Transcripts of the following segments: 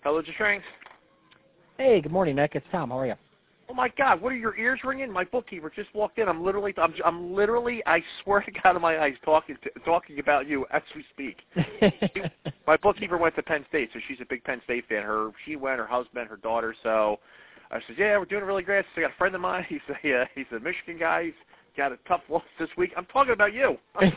Hello, Strength. Hey, good morning, Nick. It's Tom. How are you? Oh my God, what are your ears ringing? My bookkeeper just walked in. I'm literally, I swear to God, in my eyes, talking about you as we speak. My bookkeeper went to Penn State, so she's a big Penn State fan. She went, her husband, her daughter. So I said, yeah, we're doing really great. So I got a friend of mine. He's a Michigan guy. He's got a tough loss this week. I'm talking about you. I'm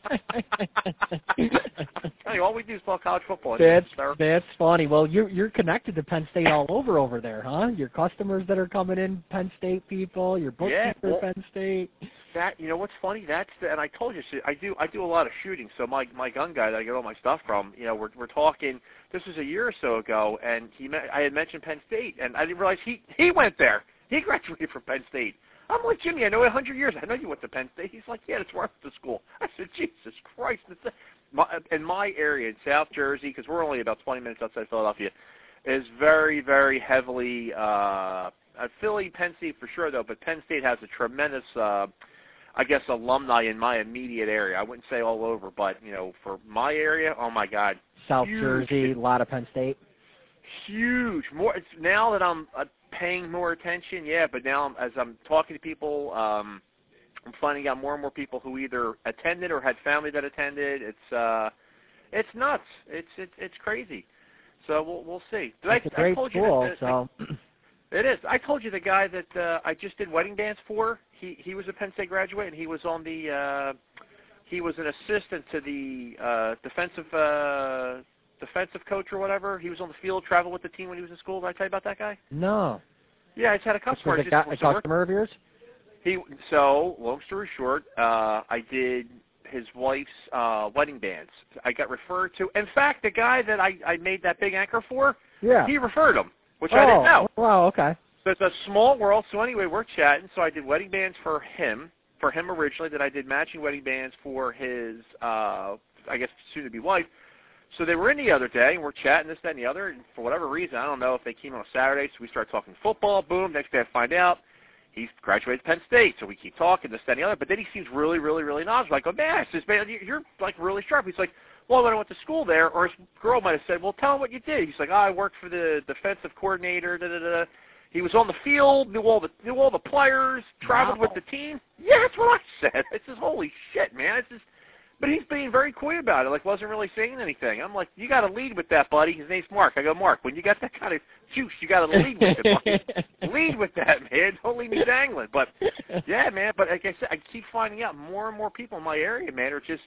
telling you, all we do is talk college football. That's funny. Well, you're connected to Penn State all over there, huh? Your customers that are coming in, Penn State people. Your bookkeeper, Penn State. That, you know what's funny? And I told you, I do a lot of shooting. So my gun guy that I get all my stuff from, we're talking. This was a year or so ago, and I had mentioned Penn State, and I didn't realize he went there. He graduated from Penn State. I'm like, Jimmy, I know 100 years. I know you went to Penn State. He's like, yeah, that's where I went to school. I said, Jesus Christ. In my area, in South Jersey, because we're only about 20 minutes outside Philadelphia, is very, very heavily Philly, Penn State for sure, though, but Penn State has a tremendous, alumni in my immediate area. I wouldn't say all over, but, for my area, oh, my God. South huge. Jersey, a lot of Penn State. Huge. More. It's now that I'm paying more attention, yeah, but now as I'm talking to people, I'm finding out more and more people who either attended or had family that attended. It's nuts. It's crazy. So we'll see. It's a great school, so. It is. I told you the guy that I just did wedding dance for. He was a Penn State graduate, and he was on the. He was an assistant to the defensive coach or whatever. He was on the field, traveled with the team when he was in school. Did I tell you about that guy? No. Yeah, I just had a customer. A customer of yours? So, long story short, I did his wife's wedding dance. I got referred to. In fact, the guy that I made that big anchor for, he referred him, which I didn't know. Wow, okay. So it's a small world. So anyway, we're chatting. So I did wedding bands for him originally. Then I did matching wedding bands for his, soon-to-be wife. So they were in the other day, and we're chatting this, that, and the other. And for whatever reason, I don't know if they came on a Saturday, so we started talking football. Boom, next day I find out he's graduated Penn State. So we keep talking this, that, and the other. But then he seems really, really, really knowledgeable. I go, man, I says, man, you're like really sharp. He's like, well, when I went to school there, or his girl might have said, well, tell him what you did. He's like, I worked for the defensive coordinator. Da da da. He was on the field, knew all the players, traveled with the team. Yeah, that's what I said. I says, holy shit, man. It's just. But he's being very coy about it, like wasn't really saying anything. I'm like, you got to lead with that, buddy. His name's Mark. I go, Mark, when you got that kind of juice, you got to lead with it, buddy. Lead with that, man. Don't leave me dangling. But, yeah, man, but like I said, I keep finding out more and more people in my area, man, are just,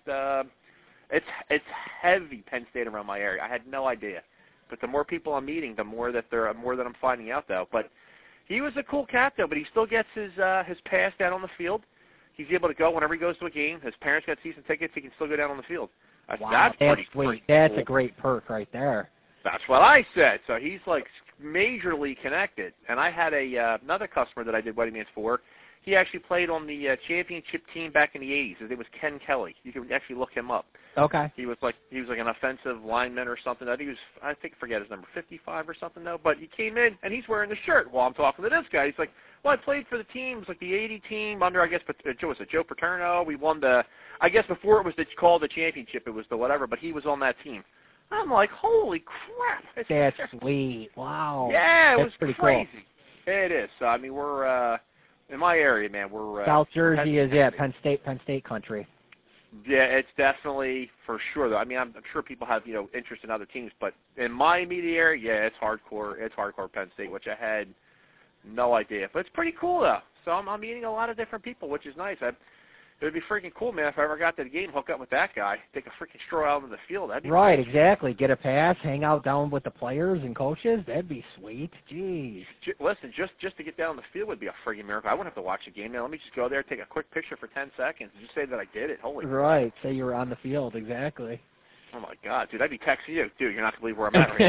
it's heavy Penn State around my area. I had no idea. But the more people I'm meeting, the more that I'm finding out, though. But he was a cool cat, though, but he still gets his pass down on the field. He's able to go whenever he goes to a game. His parents got season tickets. He can still go down on the field. Wow, that's pretty sweet. Pretty that's cool. A great perk right there. That's what I said. So he's like majorly connected. And I had another customer that I did wedding bands for. He actually played on the championship team back in the 80s. His name was Ken Kelly. You can actually look him up. Okay. He was like an offensive lineman or something. I forget his number, 55 or something though. But he came in and he's wearing the shirt while I'm talking to this guy. He's like, well, I played for the teams, like the 80 team under, Joe Paterno. We won before it was called the championship, it was the whatever, but he was on that team. I'm like, holy crap. That's sweet. Wow. Yeah, it That's was pretty crazy. Cool. It is. So, I mean, we're, in my area, man, we're... South Jersey is, Penn State country. Yeah, it's definitely, for sure, though. I mean, I'm sure people have, interest in other teams, but in my immediate area, yeah, it's hardcore. It's hardcore Penn State, which I had no idea. But it's pretty cool, though. So I'm meeting a lot of different people, which is nice. It would be freaking cool, man, if I ever got to the game, hook up with that guy, take a freaking stroll out on the field. That'd be right, nice. Exactly. Get a pass, hang out down with the players and coaches. That'd be sweet. Jeez. Listen, just to get down on the field would be a freaking miracle. I wouldn't have to watch the game now. Let me just go there, take a quick picture for 10 seconds, and just say that I did it. Holy right. Say you were on the field. Exactly. Oh, my God, dude, I'd be texting you. Dude, you're not going to believe where I'm at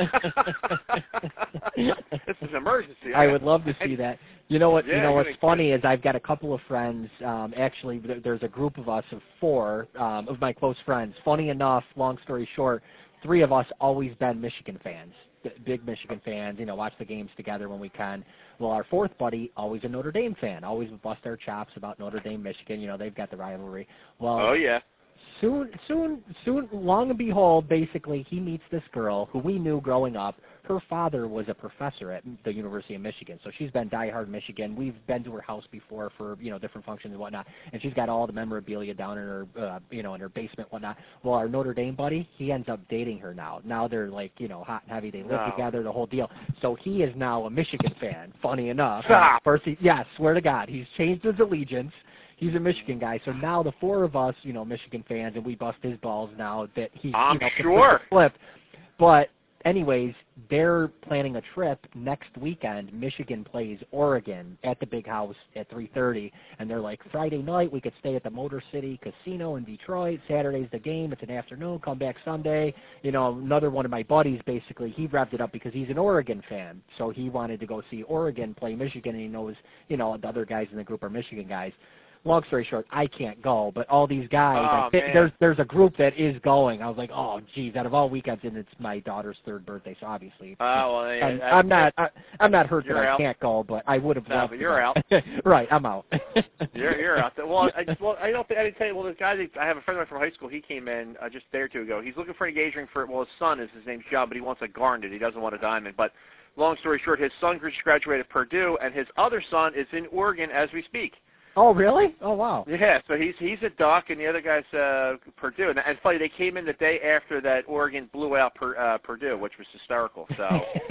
right now. This is an emergency. I would love to see that. You know what? Yeah, what's funny is I've got a couple of friends. Actually, there's a group of us of 4 of my close friends. Funny enough, long story short, 3 of us always been Michigan fans, big Michigan fans. Watch the games together when we can. Well, our 4th buddy, always a Notre Dame fan. Always bust our chops about Notre Dame, Michigan. They've got the rivalry. Well, oh yeah. Soon, long and behold, basically, he meets this girl who we knew growing up. Her father was a professor at the University of Michigan, so she's been diehard Michigan. We've been to her house before for, different functions and whatnot, and she's got all the memorabilia down in her, in her basement and whatnot. Well, our Notre Dame buddy, he ends up dating her now. Now they're like, hot and heavy. They live together, the whole deal. So he is now a Michigan fan, funny enough. Stop. First, swear to God, he's changed his allegiance. He's a Michigan guy, so now the four of us, Michigan fans, and we bust his balls now that he's sure flipped. But anyways, they're planning a trip next weekend. Michigan plays Oregon at the Big House at 3:30, and they're like, Friday night we could stay at the Motor City Casino in Detroit. Saturday's the game. It's an afternoon. Come back Sunday. Another one of my buddies, basically, he wrapped it up because he's an Oregon fan, so he wanted to go see Oregon play Michigan, and he knows, the other guys in the group are Michigan guys. Long story short, I can't go, but all these guys, there's a group that is going. I was like, oh, geez, out of all weekends, and it's my daughter's 3rd birthday, so obviously, I'm not hurt that I can't go, but I would have loved to go. You're out. Right, I'm out. you're out. Well, I didn't tell you. Well, this guy, I have a friend of mine from high school. He came in just a day or two ago. He's looking for an engagement for. Well, his son is his name's John, but he wants a garnet. He doesn't want a diamond. But long story short, his son just graduated Purdue, and his other son is in Oregon as we speak. Oh, really? Oh, wow. Yeah, so he's a Duck, and the other guy's Purdue. And it's funny, they came in the day after that Oregon blew out Purdue, which was hysterical. So,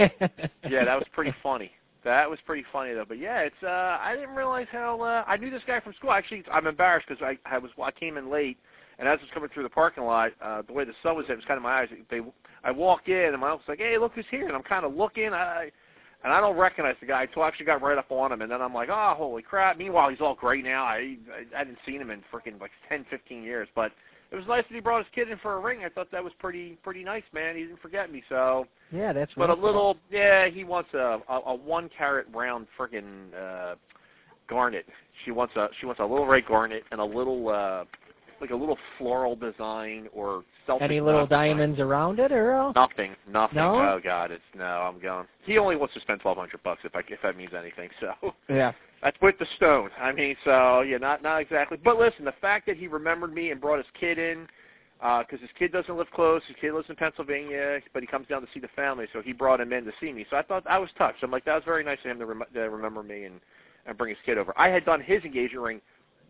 yeah, that was pretty funny. That was pretty funny, though. But, yeah, it's I didn't realize how I knew this guy from school. Actually, I'm embarrassed because I came in late, and as I was coming through the parking lot, the way the sun was, it was kind of my eyes. I walk in, and my uncle's like, hey, look who's here. And I'm kind of looking. And I don't recognize the guy until I actually got right up on him, and then I'm like, oh, holy crap. Meanwhile, he's all gray now. I hadn't seen him in freaking like 10, 15 years. But it was nice that he brought his kid in for a ring. I thought that was pretty nice, man. He didn't forget me. So yeah, that's right. But a little, he wants a 1-carat round freaking garnet. She wants a little red garnet and a little like a little floral design or any little diamonds around it, or nothing. No? Oh God, I'm going. He only wants to spend $1,200 if that means anything. So yeah, that's with the stone. I mean, so yeah, not exactly. But listen, the fact that he remembered me and brought his kid in, because his kid doesn't live close. His kid lives in Pennsylvania, but he comes down to see the family, so he brought him in to see me. So I was touched. I'm like, that was very nice of him to remember me and bring his kid over. I had done his engagement ring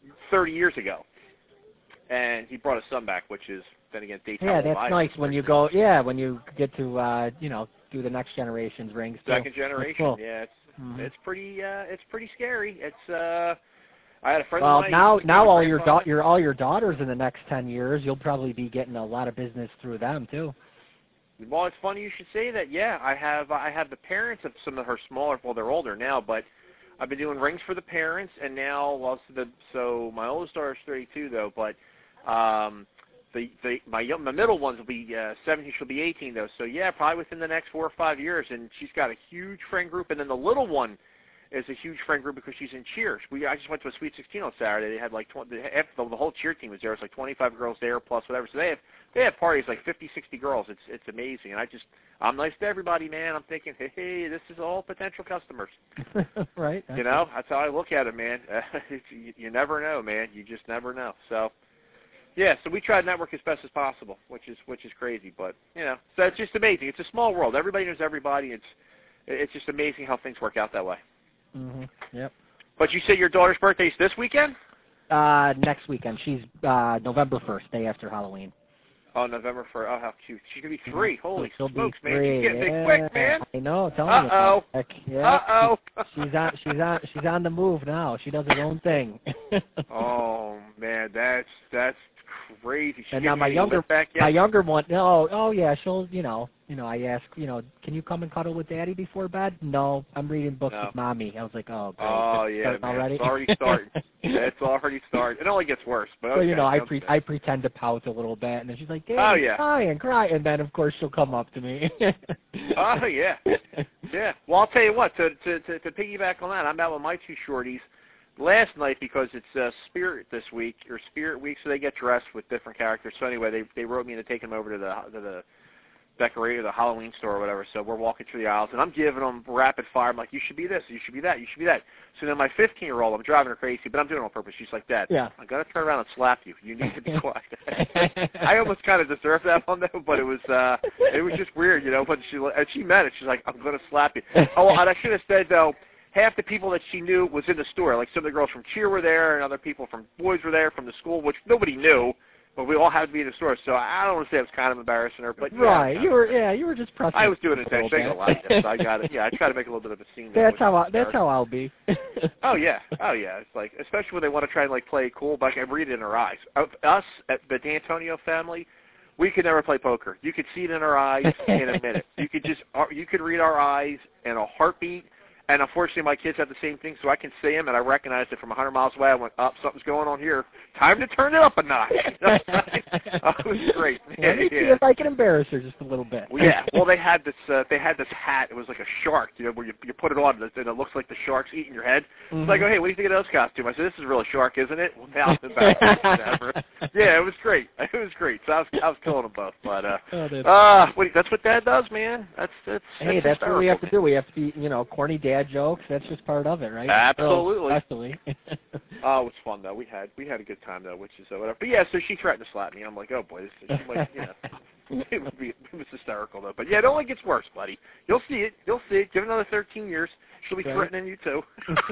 30 years ago. And he brought his son back, which is, then again, dates. Yeah, that's nice when you go. Yeah, when you get to do the next generation's rings. Second generation. Cool. Yeah, it's pretty scary. It's I had a friend. Well, of mine, now all your daughters in the next 10 years, you'll probably be getting a lot of business through them too. Well, it's funny you should say that. Yeah, I have the parents of some of her smaller. Well, they're older now, but I've been doing rings for the parents, and now so my oldest daughter is 32 though, but. My middle ones will be 17. She'll be 18 though. So yeah, probably within the next 4 or 5 years. And she's got a huge friend group. And then the little one is a huge friend group because she's in cheer. I just went to a Sweet 16 on Saturday. They had like the whole cheer team was there. It's like 25 girls there plus whatever. So they have parties like 50, 60 girls. It's amazing. And I'm nice to everybody, man. I'm thinking, hey, this is all potential customers. Right. That's how I look at it, man. You never know, man. You just never know. So. Yeah, so we try to network as best as possible, which is crazy, but so it's just amazing. It's a small world. Everybody knows everybody. It's just amazing how things work out that way. Mhm. Yep. But you say your daughter's birthday is this weekend? Next weekend. She's November 1st, day after Halloween. Oh, November 1st. Oh, how cute. She's going to be 3. Holy She'll smokes, be man. 3. She's getting big quick, man. I know. Telling you. Yeah. Uh-oh. She's on the move now. She does her own thing. Oh, man. That's crazy. And now my younger one, oh yeah, she'll, I ask, can you come and cuddle with Daddy before bed? No, I'm reading books with Mommy. I was like, oh, great. Oh, yeah, man. Already? It's already started. It's already started. It only gets worse. But okay, so, I pretend to pout a little bit, and then she's like, Daddy, oh, yeah. cry, and then, of course, she'll come up to me. Oh, yeah. Yeah. Well, I'll tell you what, to piggyback on that, I'm out with my 2 shorties last night because it's Spirit this week, or Spirit Week, so they get dressed with different characters. So anyway, they wrote me to take them over to decorator, the Halloween store or whatever. So we're walking through the aisles, and I'm giving them rapid fire. I'm like, you should be this, you should be that, you should be that. So then my 15-year-old, I'm driving her crazy, but I'm doing it on purpose. She's like, Dad, I'm going to turn around and slap you. You need to be quiet. I almost kind of deserved that one, though, but it was just weird, you know. But she meant it. She's like, I'm going to slap you. Oh, and I should have said, though, half the people that she knew was in the store. Like some of the girls from cheer were there, and other people from boys were there from the school, which nobody knew. But we all had to be in the store, so I don't want to say it was kind of embarrassing her, but right, you were just pressing. I was doing it intentionally. I like it, so I got it. Yeah, I try to make a little bit of a scene. That's how I'll be. Oh yeah. It's like, especially when they want to try and like play cool, but I can read it in her eyes. Us at the D'Antonio family, we could never play poker. You could see it in our eyes in a minute. You could read our eyes in a heartbeat. And unfortunately, my kids have the same thing, so I can see them, and I recognize it from 100 miles away. I went, something's going on here. Time to turn it up a notch. It was great. Let me see if I can embarrass her just a little bit. Well, they had this hat. It was like a shark, you know, where you put it on, and it looks like the shark's eating your head. Mm-hmm. It's like, oh, hey, what do you think of those costumes? I said, this is really shark, isn't it? Well, now I'm embarrassed. Yeah, it was great. It was great. So I was killing them both. But that's what Dad does, man. That's what we have to do. We have to be, you know, corny dad jokes. That's just part of it, right? Absolutely. Especially. Oh, it was fun though. We had a good time though, which is whatever. But yeah, so she threatened to slap me. I'm like, oh boy, she might, you know, it was hysterical though. But yeah, it only gets worse, buddy. You'll see it. You'll see it. Give it another 13 years. She'll be threatening you too.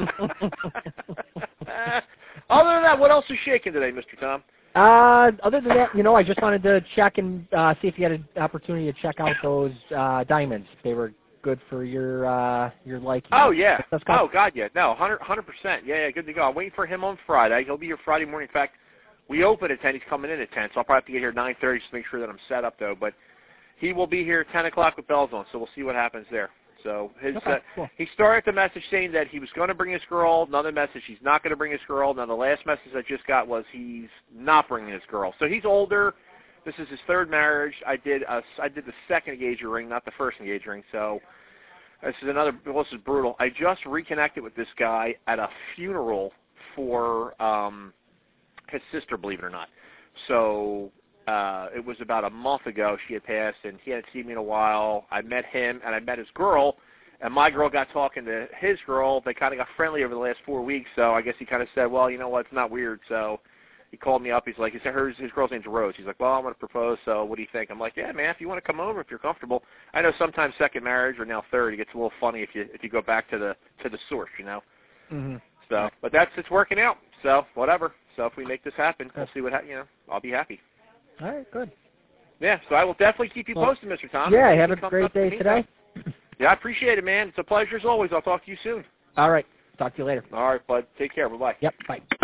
Other than that, what else is shaking today, Mr. Tom? Other than that, you know, I just wanted to check and see if you had an opportunity to check out those diamonds. They were good for your liking. Oh yeah. Oh God, yeah. No, 100%. Yeah, good to go. I'm waiting for him on Friday. He'll be here Friday morning. In fact, we open at 10. He's coming in at 10, so I'll probably have to get here at 9:30 just to make sure that I'm set up though. But he will be here at 10 o'clock with bells on, so we'll see what happens there. So cool. He started the message saying that he was going to bring his girl. Another message, he's not going to bring his girl. Now the last message I just got was he's not bringing his girl. So he's older. This is his third marriage. I did the second engagement ring, not the first engagement ring. So this is brutal. I just reconnected with this guy at a funeral for his sister, believe it or not. So it was about a month ago she had passed, and he hadn't seen me in a while. I met him, and I met his girl, and my girl got talking to his girl. They kind of got friendly over the last 4 weeks, so I guess he kind of said, well, you know what, it's not weird. So he called me up. He's like, his girl's name's Rose. He's like, well, I'm going to propose, so what do you think? I'm like, yeah, man, if you want to come over, if you're comfortable. I know sometimes second marriage or now third, it gets a little funny if you go back to the source, you know. Mm-hmm. So, but it's working out. So whatever. So if we make this happen, we'll see what I'll be happy. All right, good. Yeah, so I will definitely keep you posted, Mr. Tom. Yeah, have a great day today. Yeah, I appreciate it, man. It's a pleasure as always. I'll talk to you soon. All right. Talk to you later. All right, bud. Take care. Bye-bye. Yep, bye.